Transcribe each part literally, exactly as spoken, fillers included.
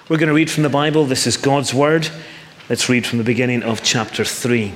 We're going to read from the Bible. This is God's Word. Let's read from the beginning of chapter three.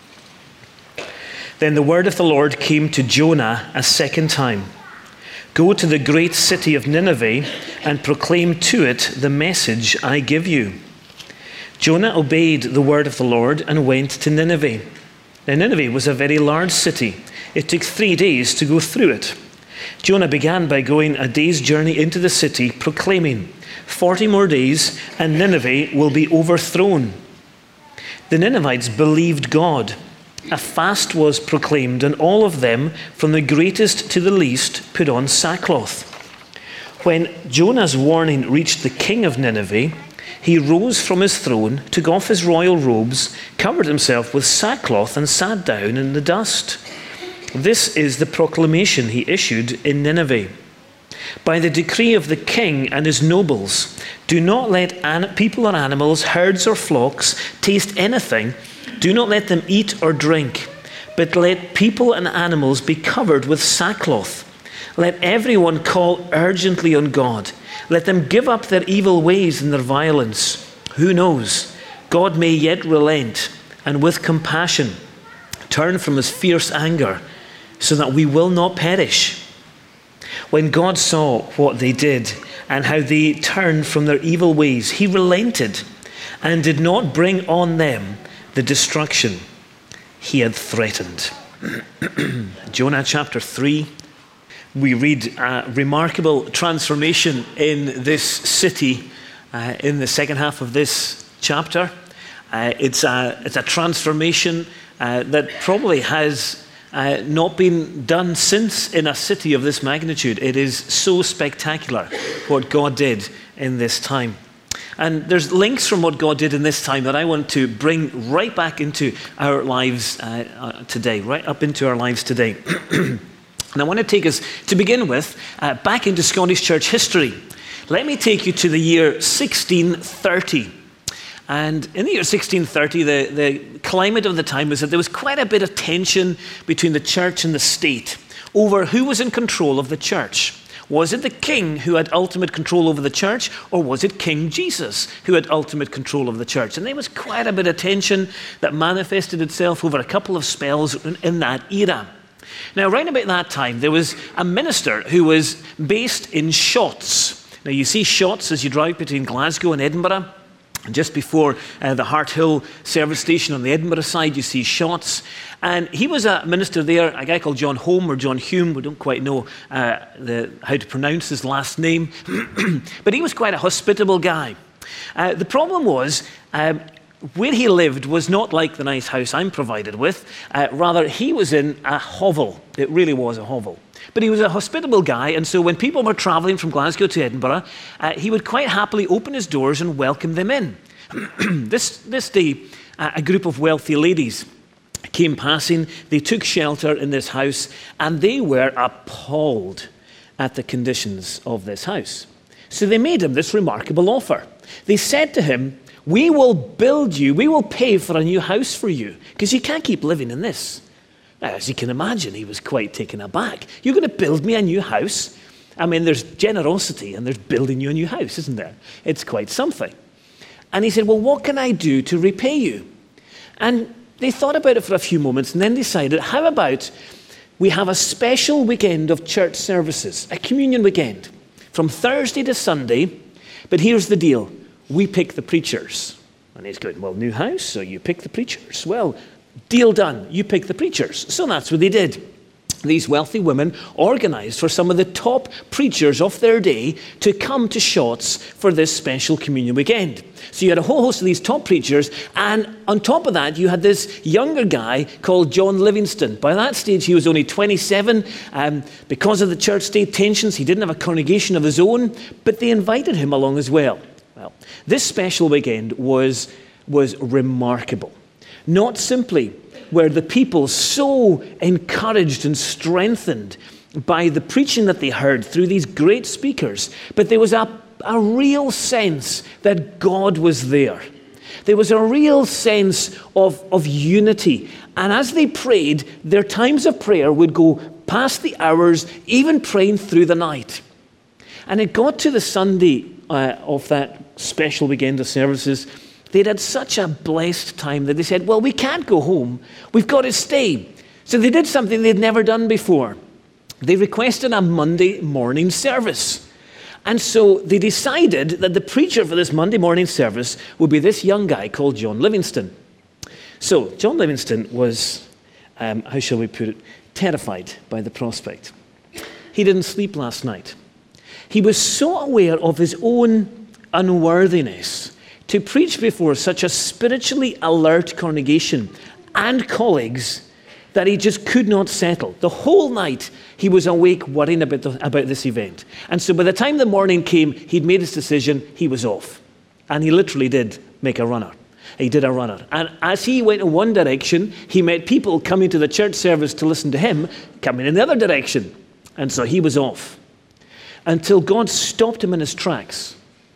Then the word of the Lord came to Jonah a second time. Go to the great city of Nineveh and proclaim to it the message I give you. Jonah obeyed the word of the Lord and went to Nineveh. Now Nineveh was a very large city. It took three days to go through it. Jonah began by going a day's journey into the city, proclaiming, Forty more days and Nineveh will be overthrown. The Ninevites believed God. A fast was proclaimed, and all of them, from the greatest to the least, put on sackcloth. When Jonah's warning reached the king of Nineveh, he rose from his throne, took off his royal robes, covered himself with sackcloth, and sat down in the dust. This is the proclamation he issued in Nineveh. By the decree of the king and his nobles, do not let an- people or animals, herds or flocks taste anything. Do not let them eat or drink, but let people and animals be covered with sackcloth. Let everyone call urgently on God. Let them give up their evil ways and their violence. Who knows? God may yet relent and with compassion turn from his fierce anger so that we will not perish. When God saw what they did and how they turned from their evil ways, he relented and did not bring on them the destruction he had threatened. Jonah chapter three, we read a remarkable transformation in this city uh, in the second half of this chapter. Uh, it's, a, it's a transformation uh, that probably has Uh, not been done since in a city of this magnitude. It is so spectacular what God did in this time. And there's links from what God did in this time that I want to bring right back into our lives uh, uh, today, right up into our lives today. And I want to take us, to begin with, uh, back into Scottish church history. Let me take you to the year sixteen thirty. And in the year sixteen thirty, the, the climate of the time was that there was quite a bit of tension between the church and the state over who was in control of the church. Was it the king who had ultimate control over the church, or was it King Jesus who had ultimate control of the church? And there was quite a bit of tension that manifested itself over a couple of spells in, in that era. Now, right about that time, there was a minister who was based in Shotts. Now, you see Shotts as you drive between Glasgow and Edinburgh. And just before uh, the Hart Hill service station on the Edinburgh side, you see Shotts. And he was a minister there, a guy called John Home or John Hume. We don't quite know uh, the, how to pronounce his last name. But he was quite a hospitable guy. Uh, the problem was, um, where he lived was not like the nice house I'm provided with. Uh, rather, he was in a hovel. It really was a hovel. But he was a hospitable guy, and so when people were travelling from Glasgow to Edinburgh, uh, he would quite happily open his doors and welcome them in. this, this day, uh, a group of wealthy ladies came passing. They took shelter in this house, and they were appalled at the conditions of this house. So they made him this remarkable offer. They said to him, we will build you, we will pay for a new house for you, because you can't keep living in this. As you can imagine, he was quite taken aback. You're going to build me a new house? I mean, there's generosity and there's building you a new house, isn't there? It's quite something. And he said, well, what can I do to repay you? And they thought about it for a few moments and then decided, how about we have a special weekend of church services, a communion weekend, from Thursday to Sunday. But here's the deal. We pick the preachers. And he's going, well, new house, so you pick the preachers. Well, deal done. You pick the preachers. So that's what they did. These wealthy women organised for some of the top preachers of their day to come to Shotts for this special communion weekend. So you had a whole host of these top preachers, and on top of that, you had this younger guy called John Livingston. By that stage, he was only twenty-seven. Um, because of the church-state tensions, he didn't have a congregation of his own, but they invited him along as well. Well, this special weekend was, was remarkable. Not simply were the people so encouraged and strengthened by the preaching that they heard through these great speakers, but there was a, a real sense that God was there. There was a real sense of, of unity. And as they prayed, their times of prayer would go past the hours, even praying through the night. And it got to the Sunday uh, of that special weekend of services. They'd had such a blessed time that they said, well, we can't go home. We've got to stay. So they did something they'd never done before. They requested a Monday morning service. And so they decided that the preacher for this Monday morning service would be this young guy called John Livingston. So John Livingston was, um, how shall we put it, terrified by the prospect. He didn't sleep last night. He was so aware of his own unworthiness to preach before such a spiritually alert congregation and colleagues that he just could not settle. The whole night he was awake worrying about, the, about this event. And so by the time the morning came, he'd made his decision, he was off. And he literally did make a runner. He did a runner. And as he went in one direction, he met people coming to the church service to listen to him, coming in the other direction. And so he was off. Until God stopped him in his tracks.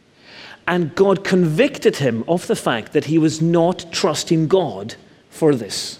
And God convicted him of the fact that he was not trusting God for this.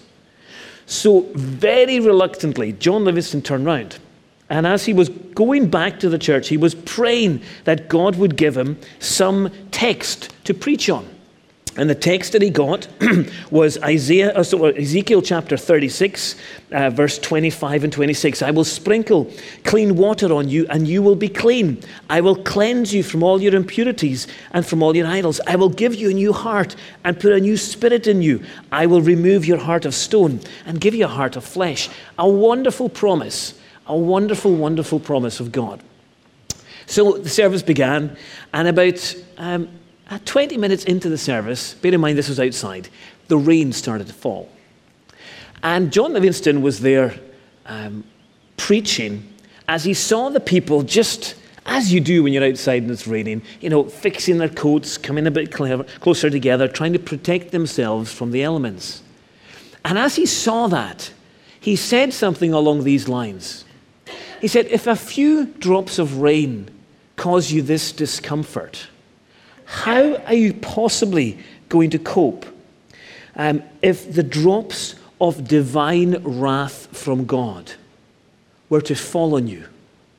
So very reluctantly, John Livingston turned round. And as he was going back to the church, he was praying that God would give him some text to preach on. And the text that he got was Isaiah, uh, so Ezekiel chapter thirty-six, uh, verse twenty-five and twenty-six. I will sprinkle clean water on you, and you will be clean. I will cleanse you from all your impurities and from all your idols. I will give you a new heart and put a new spirit in you. I will remove your heart of stone and give you a heart of flesh. A wonderful promise, a wonderful, wonderful promise of God. So the service began, and about... Um, Uh, twenty minutes into the service, bear in mind this was outside, the rain started to fall. And John Livingston was there um, preaching as he saw the people just, as you do when you're outside and it's raining, you know, fixing their coats, coming a bit clever, closer together, trying to protect themselves from the elements. And as he saw that, he said something along these lines. He said, if a few drops of rain cause you this discomfort, how are you possibly going to cope um, if the drops of divine wrath from God were to fall on you,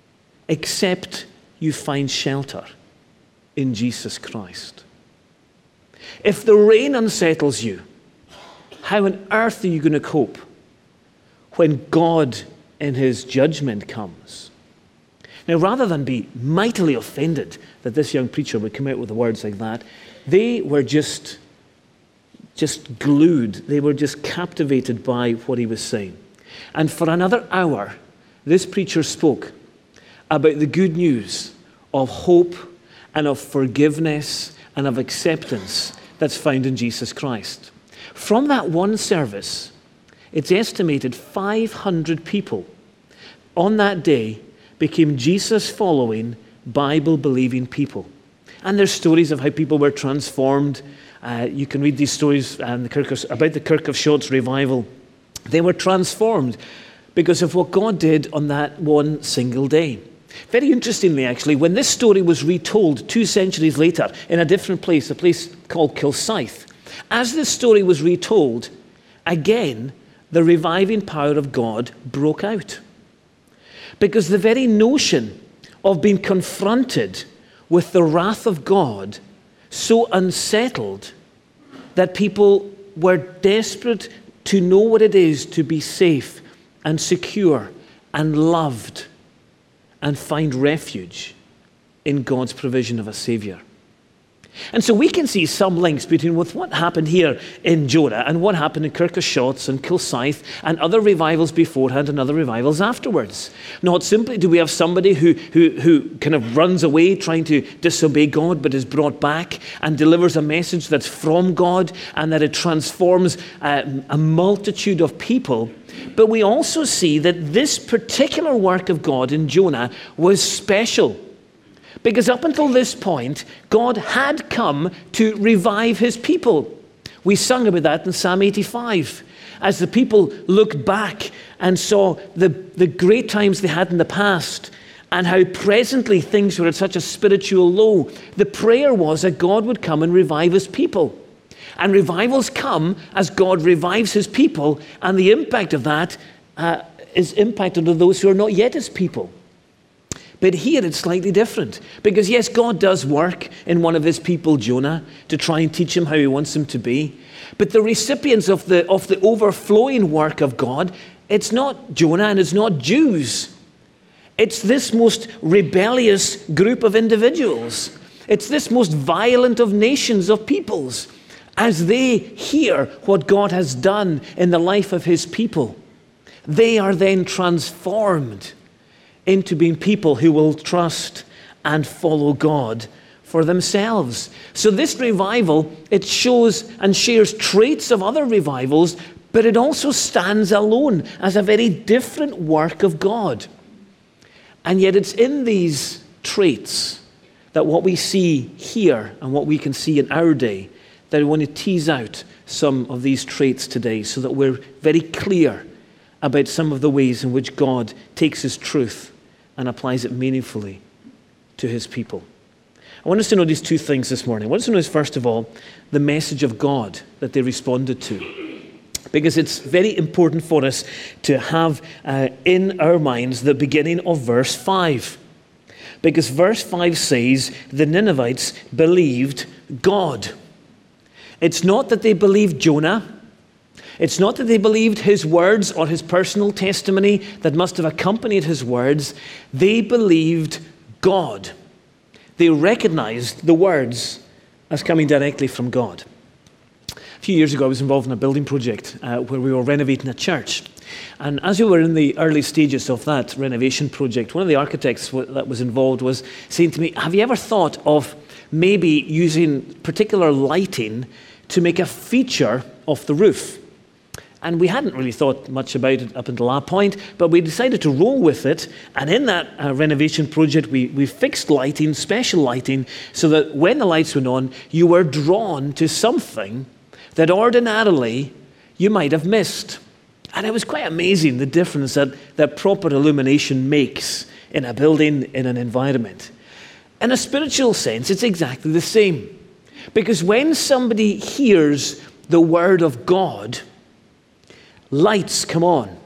except you find shelter in Jesus Christ? If the rain unsettles you, how on earth are you going to cope when God in his judgment comes? Now, rather than be mightily offended that this young preacher would come out with the words like that, they were just, just glued. They were just captivated by what he was saying. And for another hour, this preacher spoke about the good news of hope and of forgiveness and of acceptance that's found in Jesus Christ. From that one service, it's estimated five hundred people on that day became Jesus-following, Bible-believing people. And there's stories of how people were transformed. Uh, you can read these stories um, the Kirk of, about the Kirk of Shotts revival. They were transformed because of what God did on that one single day. Very interestingly, actually, when this story was retold two centuries later in a different place, a place called Kilsyth, as this story was retold, again, the reviving power of God broke out. Because the very notion of being confronted with the wrath of God so unsettled that people were desperate to know what it is to be safe and secure and loved and find refuge in God's provision of a Savior. And so we can see some links between with what happened here in Jonah and what happened in Kirk of Shotts and Kilsyth and other revivals beforehand and other revivals afterwards. Not simply do we have somebody who, who, who kind of runs away trying to disobey God but is brought back and delivers a message that's from God and that it transforms uh, a multitude of people, but we also see that this particular work of God in Jonah was special. Because up until this point, God had come to revive his people. We sung about that in Psalm eighty-five. As the people looked back and saw the, the great times they had in the past and how presently things were at such a spiritual low, the prayer was that God would come and revive his people. And revivals come as God revives his people, and the impact of that uh, is impacted on those who are not yet his people. But here it's slightly different. Because yes, God does work in one of his people, Jonah, to try and teach him how he wants him to be. But the recipients of the, of the overflowing work of God, it's not Jonah and it's not Jews. It's this most rebellious group of individuals. It's this most violent of nations, of peoples. As they hear what God has done in the life of his people, they are then transformed into being people who will trust and follow God for themselves. So this revival, it shows and shares traits of other revivals, but it also stands alone as a very different work of God. And yet it's in these traits that what we see here and what we can see in our day, that we want to tease out some of these traits today so that we're very clear about some of the ways in which God takes his truth and applies it meaningfully to his people. I want us to notice two things this morning. I want us to notice, first of all, the message of God that they responded to. Because it's very important for us to have uh, in our minds the beginning of verse five. Because verse five says, the Ninevites believed God. It's not that they believed Jonah. It's not that they believed his words or his personal testimony that must have accompanied his words. They believed God. They recognized the words as coming directly from God. A few years ago, I was involved in a building project uh, where we were renovating a church. And as we were in the early stages of that renovation project, one of the architects w- that was involved was saying to me, have you ever thought of maybe using particular lighting to make a feature of the roof? And we hadn't really thought much about it up until that point, but we decided to roll with it. And in that uh, renovation project, we, we fixed lighting, special lighting, so that when the lights went on, you were drawn to something that ordinarily you might have missed. And it was quite amazing, the difference that, that proper illumination makes in a building, in an environment. In a spiritual sense, it's exactly the same. Because when somebody hears the word of God, lights come on.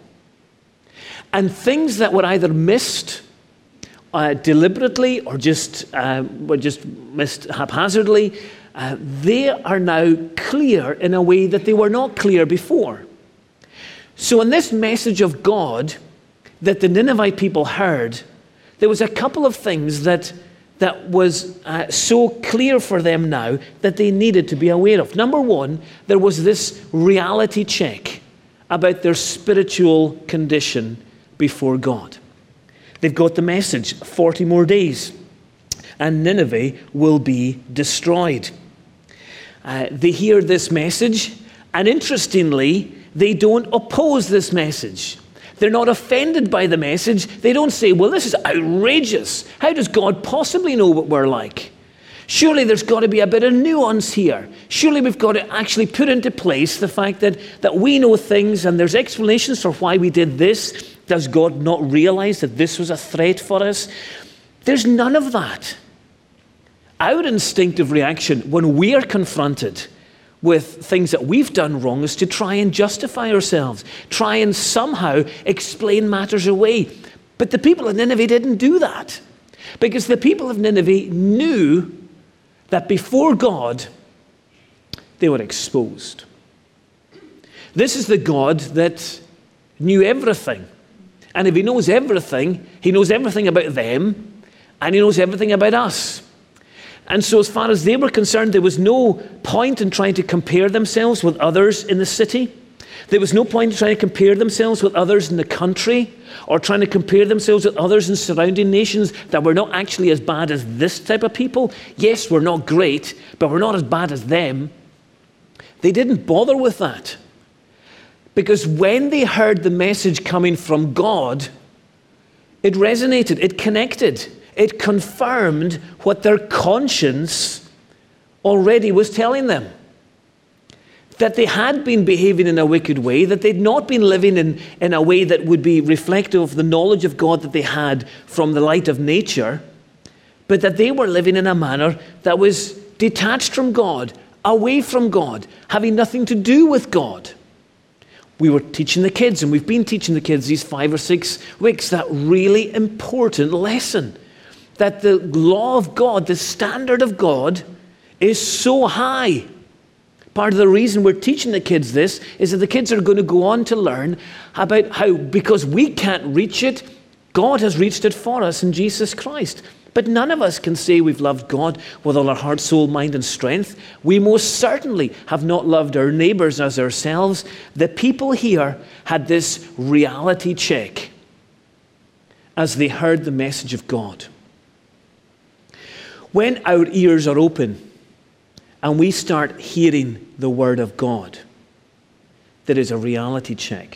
And things that were either missed uh, deliberately or just uh, were just missed haphazardly, uh, they are now clear in a way that they were not clear before. So in this message of God that the Ninevite people heard, there was a couple of things that that was uh, so clear for them now that they needed to be aware of. Number one, there was this reality check about their spiritual condition before God. They've got the message, forty more days, and Nineveh will be destroyed. Uh, they hear this message, and interestingly, they don't oppose this message. They're not offended by the message. They don't say, well, this is outrageous. How does God possibly know what we're like? Surely there's got to be a bit of nuance here. Surely we've got to actually put into place the fact that, that we know things and there's explanations for why we did this. Does God not realize that this was a threat for us? There's none of that. Our instinctive reaction when we are confronted with things that we've done wrong is to try and justify ourselves, try and somehow explain matters away. But the people of Nineveh didn't do that, because the people of Nineveh knew that before God, they were exposed. This is the God that knew everything. And if he knows everything, he knows everything about them, and he knows everything about us. And so as far as they were concerned, there was no point in trying to compare themselves with others in the city. There was no point in trying to compare themselves with others in the country, or trying to compare themselves with others in surrounding nations that were not actually as bad as this type of people. Yes, we're not great, but we're not as bad as them. They didn't bother with that. Because when they heard the message coming from God, it resonated, it connected. It confirmed what their conscience already was telling them. That they had been behaving in a wicked way, that they'd not been living in, in a way that would be reflective of the knowledge of God that they had from the light of nature, but that they were living in a manner that was detached from God, away from God, having nothing to do with God. We were teaching the kids, and we've been teaching the kids these five or six weeks, that really important lesson. that the law of God, the standard of God, is so high. Part of the reason we're teaching the kids this is that the kids are going to go on to learn about how, because we can't reach it, God has reached it for us in Jesus Christ. But none of us can say we've loved God with all our heart, soul, mind, and strength. We most certainly have not loved our neighbors as ourselves. The people here had this reality check as they heard the message of God. When our ears are open and we start hearing the word of God, there is a reality check.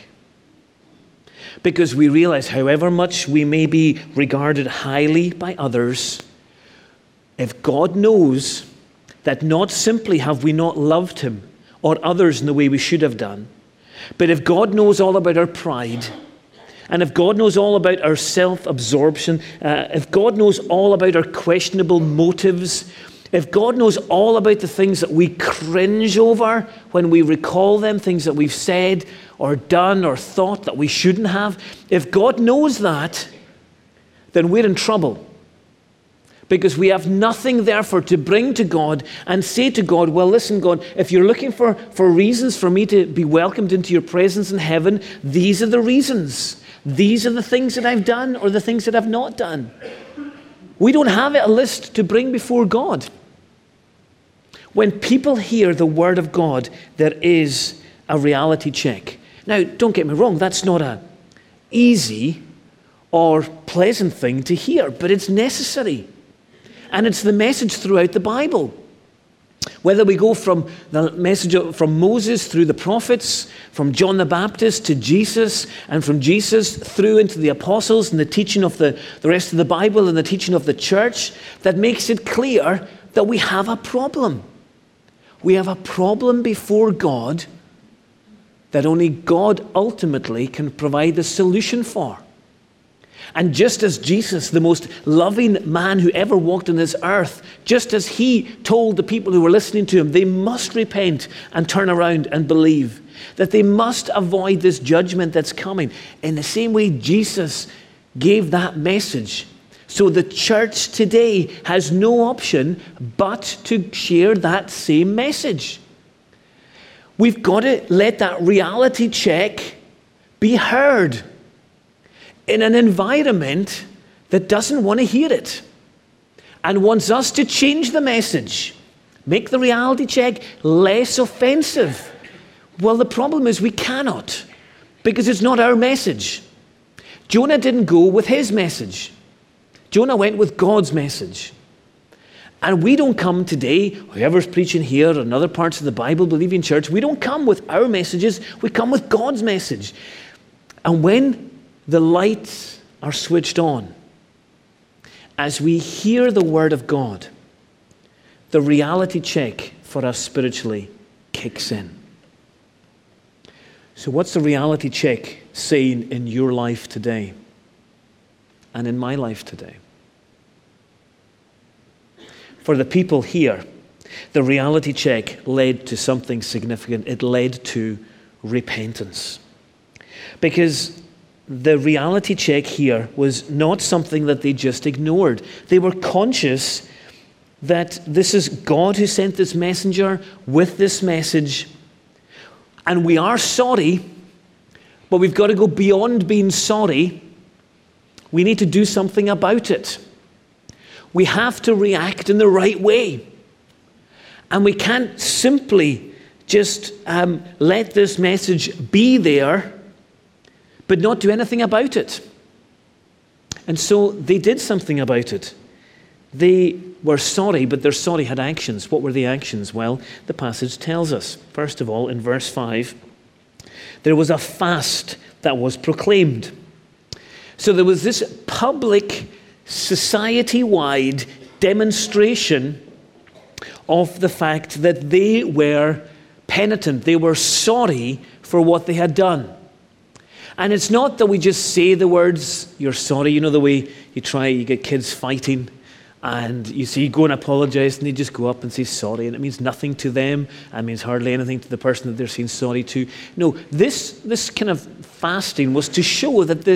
Because we realize however much we may be regarded highly by others, if God knows that not simply have we not loved him or others in the way we should have done, but if God knows all about our pride, and if God knows all about our self-absorption, uh, if God knows all about our questionable motives, if God knows all about the things that we cringe over when we recall them, things that we've said or done or thought that we shouldn't have, if God knows that, then we're in trouble. Because we have nothing therefore to bring to God and say to God, well, listen, God, if you're looking for, for reasons for me to be welcomed into your presence in heaven, these are the reasons. These are the things that I've done or the things that I've not done. We don't have a list to bring before God. When people hear the word of God, there is a reality check. Now, don't get me wrong, that's not an easy or pleasant thing to hear, but it's necessary. And it's the message throughout the Bible. Whether we go from the message from Moses through the prophets, from John the Baptist to Jesus, and from Jesus through into the apostles and the teaching of the, the rest of the Bible and the teaching of the church, that makes it clear that we have a problem. We have a problem before God that only God ultimately can provide the solution for. And just as Jesus, the most loving man who ever walked on this earth, just as he told the people who were listening to him, they must repent and turn around and believe, that they must avoid this judgment that's coming. In the same way Jesus gave that message. So the church today has no option but to share that same message. We've got to let that reality check be heard in an environment that doesn't want to hear it and wants us to change the message, make the reality check less offensive. Well, the problem is we cannot, because it's not our message. Jonah didn't go with his message. Jonah went with God's message. And we don't come today, whoever's preaching here or in other parts of the Bible believing church, we don't come with our messages, we come with God's message. And when the lights are switched on, as we hear the word of God, the reality check for us spiritually kicks in. So what's the reality check saying in your life today and in my life today? For the people here, the reality check led to something significant. It led to repentance. Because the reality check here was not something that they just ignored. They were conscious that this is God who sent this messenger with this message. And we are sorry, but we've got to go beyond being sorry. We need to do something about it. We have to react in the right way. And we can't simply just um, let this message be there, but not do anything about it. And so they did something about it. They were sorry, but their sorry had actions. What were the actions? Well, the passage tells us. First of all, in verse five, there was a fast that was proclaimed. So there was this public, society-wide demonstration of the fact that they were penitent. They were sorry for what they had done. And it's not that we just say the words, you're sorry, you know the way you try, you get kids fighting, and you see, you go and apologize, and they just go up and say sorry, and it means nothing to them, and it means hardly anything to the person that they're saying sorry to. No, this, this kind of fasting was to show that the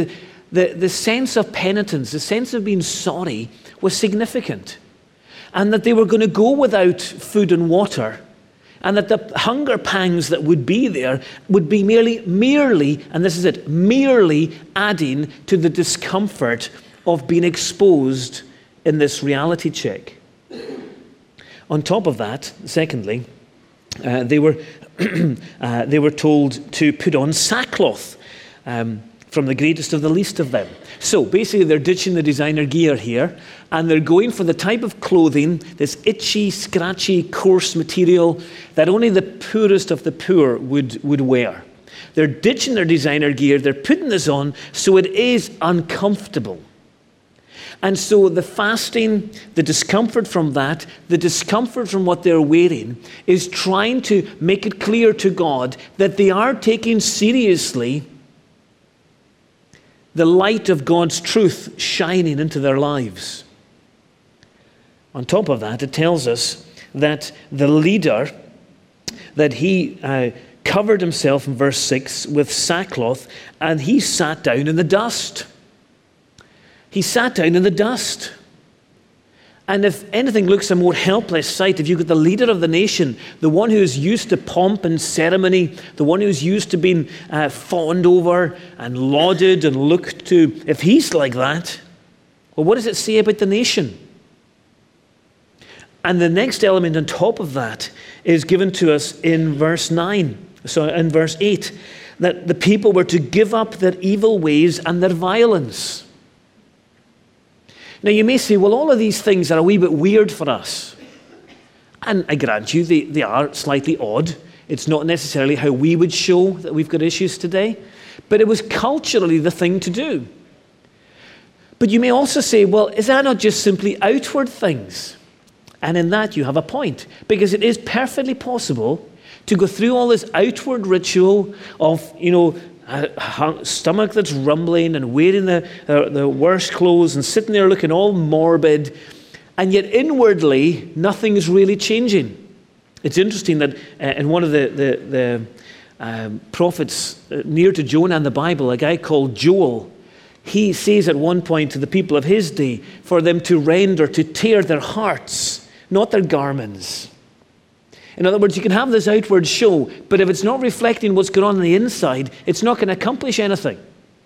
the, the sense of penitence, the sense of being sorry was significant. And that they were going to go without food and water. And that the hunger pangs that would be there would be merely, merely, and this is it, merely adding to the discomfort of being exposed in this reality check. On top of that, secondly, uh, they were uh, they were told to put on sackcloth, um, from the greatest of the least of them. So basically they're ditching the designer gear here, and they're going for the type of clothing, this itchy, scratchy, coarse material that only the poorest of the poor would, would wear. They're ditching their designer gear, they're putting this on, so it is uncomfortable. And so the fasting, the discomfort from that, the discomfort from what they're wearing, is trying to make it clear to God that they are taking seriously the light of God's truth shining into their lives. On top of that, it tells us that the leader, that he uh, covered himself in verse six with sackcloth, and he sat down in the dust. He sat down in the dust. And if anything looks a more helpless sight, if you've got the leader of the nation, the one who is used to pomp and ceremony, the one who's used to being uh, fawned over and lauded and looked to, if he's like that, well, what does it say about the nation? And the next element on top of that is given to us in verse nine, so in verse eight, that the people were to give up their evil ways and their violence. Now you may say, well, all of these things are a wee bit weird for us. And I grant you, they, they are slightly odd. It's not necessarily how we would show that we've got issues today. But it was culturally the thing to do. But you may also say, well, is that not just simply outward things? And in that you have a point. Because it is perfectly possible to go through all this outward ritual of, you know, a stomach that's rumbling and wearing the, uh, the worst clothes and sitting there looking all morbid, and yet inwardly nothing's really changing. It's interesting that uh, in one of the, the, the um, prophets uh, near to Jonah in the Bible, a guy called Joel, he says at one point to the people of his day for them to rend or to tear their hearts, not their garments. In other words, you can have this outward show, but if it's not reflecting what's going on on the inside, it's not going to accomplish anything.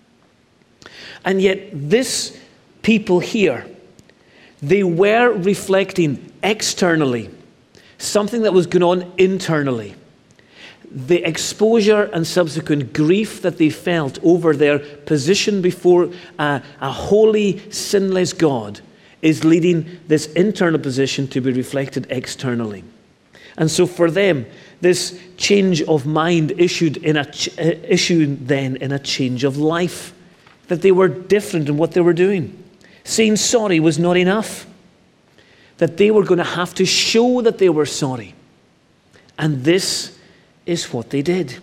And yet, this people here, they were reflecting externally something that was going on internally. The exposure and subsequent grief that they felt over their position before a, a holy, sinless God is leading this internal position to be reflected externally. And so for them, this change of mind issued in a ch- issued then in a change of life, that they were different in what they were doing. Saying sorry was not enough, that they were going to have to show that they were sorry. And this is what they did.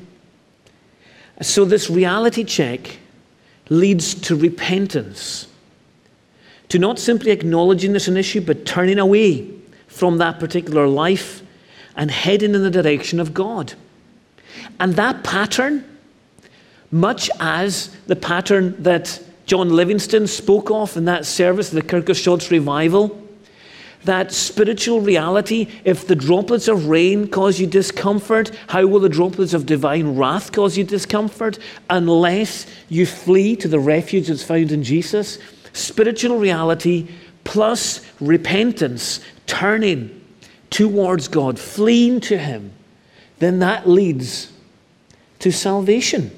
So this reality check leads to repentance, to not simply acknowledging there's an issue, but turning away from that particular life and heading in the direction of God. And that pattern, much as the pattern that John Livingston spoke of in that service, the Kirkoshots revival, that spiritual reality, if the droplets of rain cause you discomfort, how will the droplets of divine wrath cause you discomfort unless you flee to the refuge that's found in Jesus? Spiritual reality plus repentance, turning towards God, fleeing to Him, then that leads to salvation.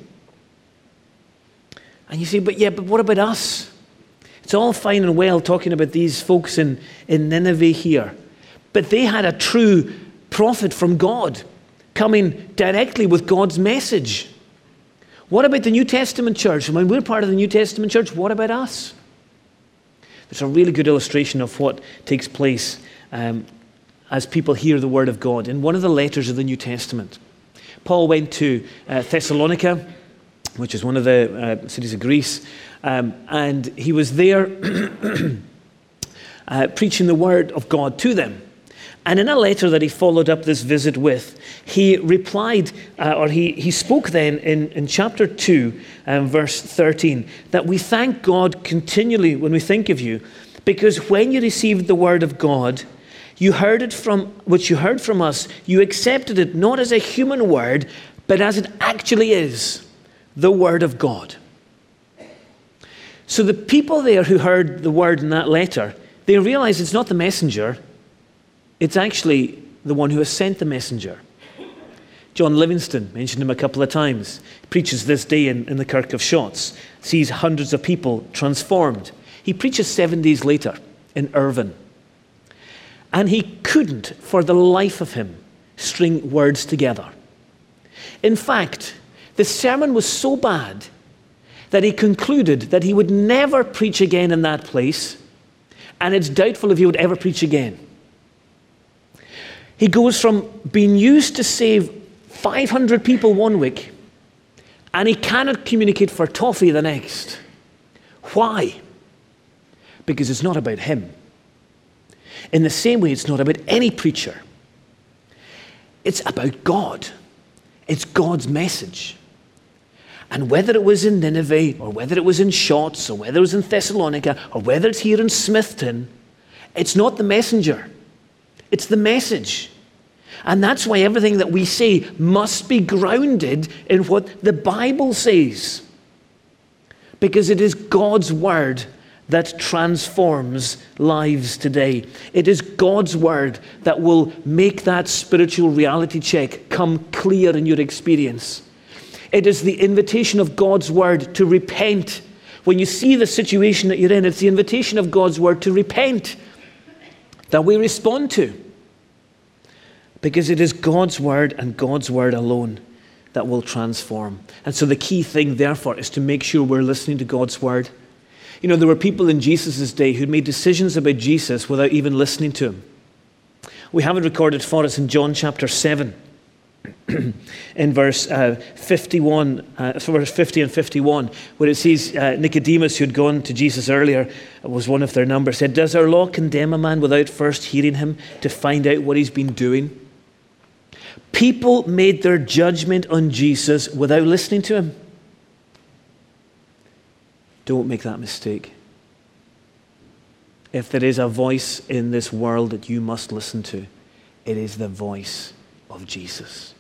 And you say, but yeah, but what about us? It's all fine and well talking about these folks in, in Nineveh here. But they had a true prophet from God coming directly with God's message. What about the New Testament church? When we're part of the New Testament church, what about us? There's a really good illustration of what takes place um, as people hear the word of God. In one of the letters of the New Testament, Paul went to uh, Thessalonica, which is one of the uh, cities of Greece, um, and he was there uh, preaching the word of God to them. And in a letter that he followed up this visit with, he replied, uh, or he, he spoke then in, in chapter two, um, verse thirteen, that we thank God continually when we think of you, because when you received the word of God, you heard it from, which you heard from us, you accepted it not as a human word, but as it actually is, the word of God. So the people there who heard the word in that letter, they realized it's not the messenger, it's actually the one who has sent the messenger. John Livingston, mentioned him a couple of times, preaches this day in, in the Kirk of Shotts, sees hundreds of people transformed. He preaches seven days later in Irvine. And he couldn't, for the life of him, string words together. In fact, the sermon was so bad that he concluded that he would never preach again in that place, and it's doubtful if he would ever preach again. He goes from being used to save five hundred people one week, and he cannot communicate for toffee the next. Why? Because it's not about him. In the same way, it's not about any preacher. It's about God. It's God's message. And whether it was in Nineveh, or whether it was in Shotts, or whether it was in Thessalonica, or whether it's here in Smithton, it's not the messenger. It's the message. And that's why everything that we say must be grounded in what the Bible says. Because it is God's word that transforms lives today. It is God's word that will make that spiritual reality check come clear in your experience. It is the invitation of God's word to repent. When you see the situation that you're in, it's the invitation of God's word to repent that we respond to. Because it is God's word and God's word alone that will transform. And so the key thing, therefore, is to make sure we're listening to God's word. You know, there were people in Jesus' day who made decisions about Jesus without even listening to him. We have it recorded for us in John chapter seven, in verse uh, fifty-one, uh, verse fifty and fifty-one, where it says uh, Nicodemus, who had gone to Jesus earlier, was one of their number, said, "Does our law condemn a man without first hearing him to find out what he's been doing?" People made their judgment on Jesus without listening to him. Don't make that mistake. If there is a voice in this world that you must listen to, it is the voice of Jesus.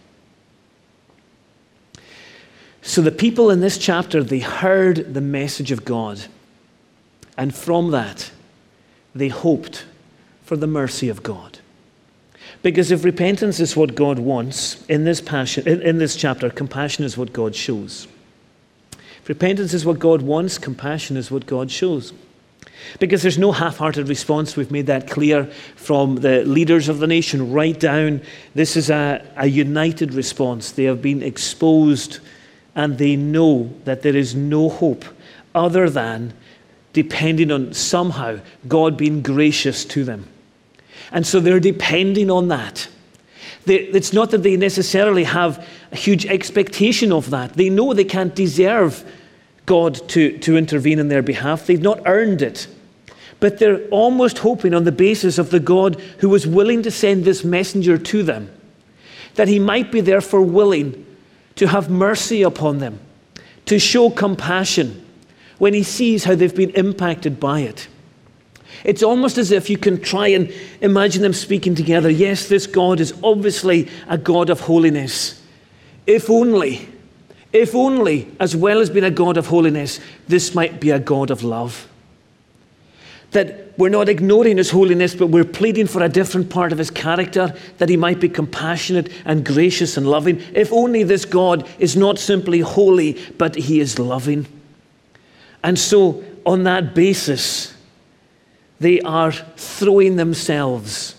So the people in this chapter, they heard the message of God. And from that, they hoped for the mercy of God. Because if repentance is what God wants, in this passion, in, in this chapter, compassion is what God shows. If repentance is what God wants, compassion is what God shows. Because there's no half-hearted response. We've made that clear from the leaders of the nation right down. This is a, a united response. They have been exposed, and they know that there is no hope other than depending on somehow God being gracious to them. And so they're depending on that. They, it's not that they necessarily have a huge expectation of that. They know they can't deserve God to, to intervene in their behalf. They've not earned it. But they're almost hoping on the basis of the God who was willing to send this messenger to them, that he might be therefore willing to have mercy upon them, to show compassion when he sees how they've been impacted by it. It's almost as if you can try and imagine them speaking together. Yes, this God is obviously a God of holiness. If only, if only, as well as being a God of holiness, this might be a God of love. That we're not ignoring his holiness, but we're pleading for a different part of his character, that he might be compassionate and gracious and loving. If only this God is not simply holy, but he is loving. And so, on that basis, they are throwing themselves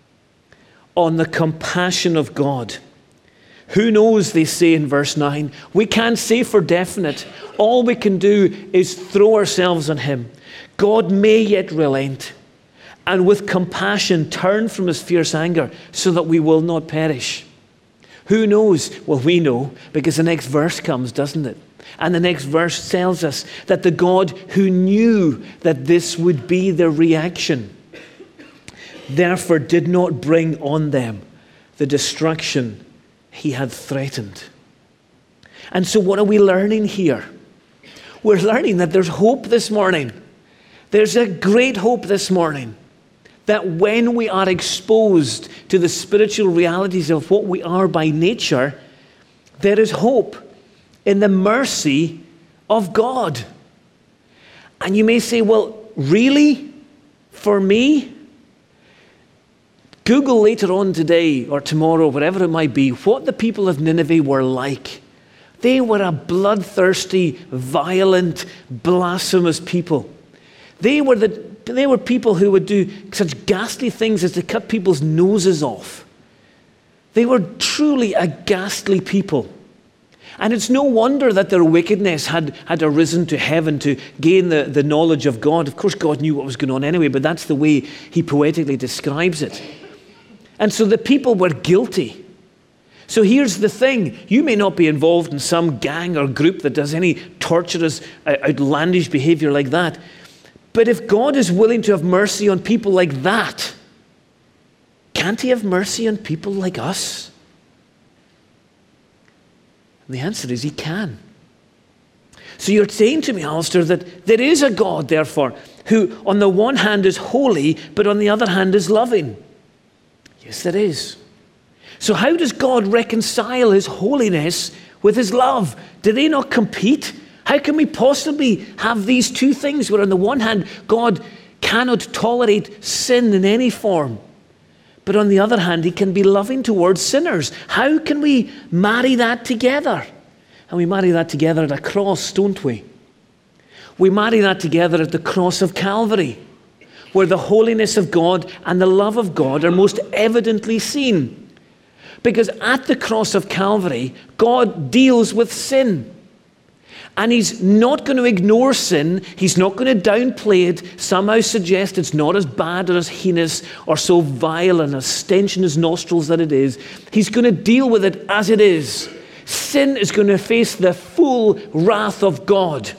on the compassion of God. Who knows, they say in verse nine. We can't say for definite. All we can do is throw ourselves on him. God may yet relent, and with compassion turn from his fierce anger so that we will not perish. Who knows? Well, we know, because the next verse comes, doesn't it? And the next verse tells us that the God who knew that this would be the reaction, therefore did not bring on them the destruction he had threatened. And so what are we learning here? We're learning that there's hope this morning. There's a great hope this morning that when we are exposed to the spiritual realities of what we are by nature, there is hope in the mercy of God. And you may say, well, really? For me? Google later on today or tomorrow, whatever it might be, what the people of Nineveh were like. They were a bloodthirsty, violent, blasphemous people. They were, the, they were people who would do such ghastly things as to cut people's noses off. They were truly a ghastly people. And it's no wonder that their wickedness had, had arisen to heaven to gain the, the knowledge of God. Of course, God knew what was going on anyway, but that's the way he poetically describes it. And so the people were guilty. So here's the thing. You may not be involved in some gang or group that does any torturous, outlandish behavior like that. But if God is willing to have mercy on people like that, can't he have mercy on people like us? And the answer is he can. So you're saying to me, Alistair, that there is a God, therefore, who on the one hand is holy, but on the other hand is loving. Yes, there is. So how does God reconcile his holiness with his love? Do they not compete? How can we possibly have these two things where on the one hand, God cannot tolerate sin in any form, but on the other hand, he can be loving towards sinners? How can we marry that together? And we marry that together at a cross, don't we? We marry that together at the cross of Calvary, where the holiness of God and the love of God are most evidently seen. Because at the cross of Calvary, God deals with sin. And he's not going to ignore sin. He's not going to downplay it, somehow suggest it's not as bad or as heinous or so vile and as stench in his nostrils that it is. He's going to deal with it as it is. Sin is going to face the full wrath of God.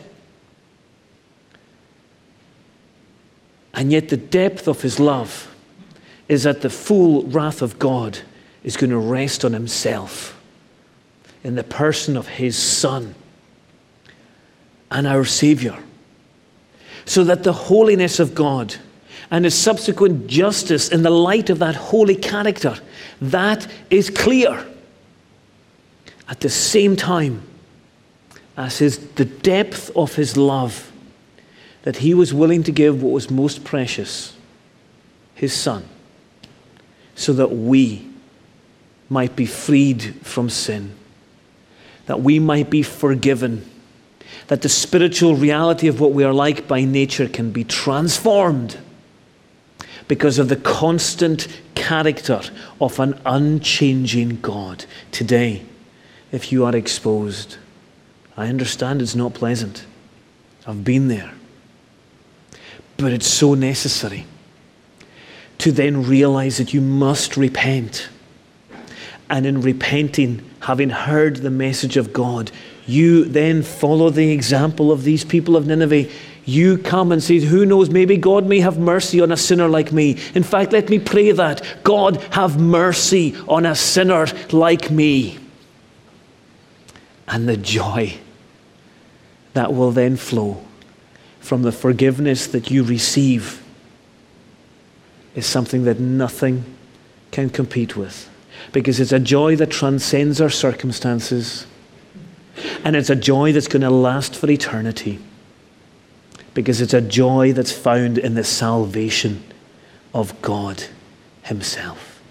And yet the depth of his love is that the full wrath of God is going to rest on himself in the person of his Son and our Savior, so that the holiness of God and his subsequent justice in the light of that holy character, that is clear. At the same time as his, the depth of his love, that he was willing to give what was most precious, his Son, so that we might be freed from sin, that we might be forgiven, that the spiritual reality of what we are like by nature can be transformed because of the constant character of an unchanging God. Today, if you are exposed, I understand it's not pleasant. I've been there. But it's so necessary to then realize that you must repent. And in repenting, having heard the message of God, you then follow the example of these people of Nineveh. You come and say, who knows, maybe God may have mercy on a sinner like me. In fact, let me pray that. God, have mercy on a sinner like me. And the joy that will then flow from the forgiveness that you receive is something that nothing can compete with. Because it's a joy that transcends our circumstances. And it's a joy that's going to last for eternity. Because it's a joy that's found in the salvation of God himself.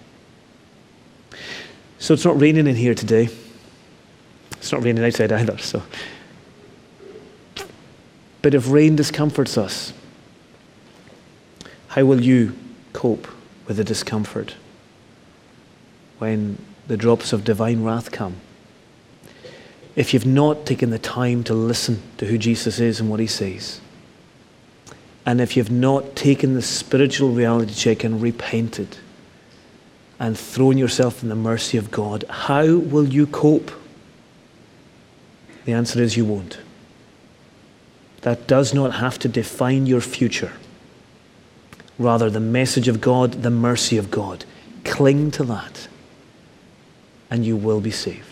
So it's not raining in here today. It's not raining outside either. So, but if rain discomforts us, how will you cope with the discomfort when the drops of divine wrath come? If you've not taken the time to listen to who Jesus is and what he says, and if you've not taken the spiritual reality check and repented and thrown yourself in the mercy of God, how will you cope? The answer is you won't. That does not have to define your future. Rather, the message of God, the mercy of God. Cling to that, and you will be saved.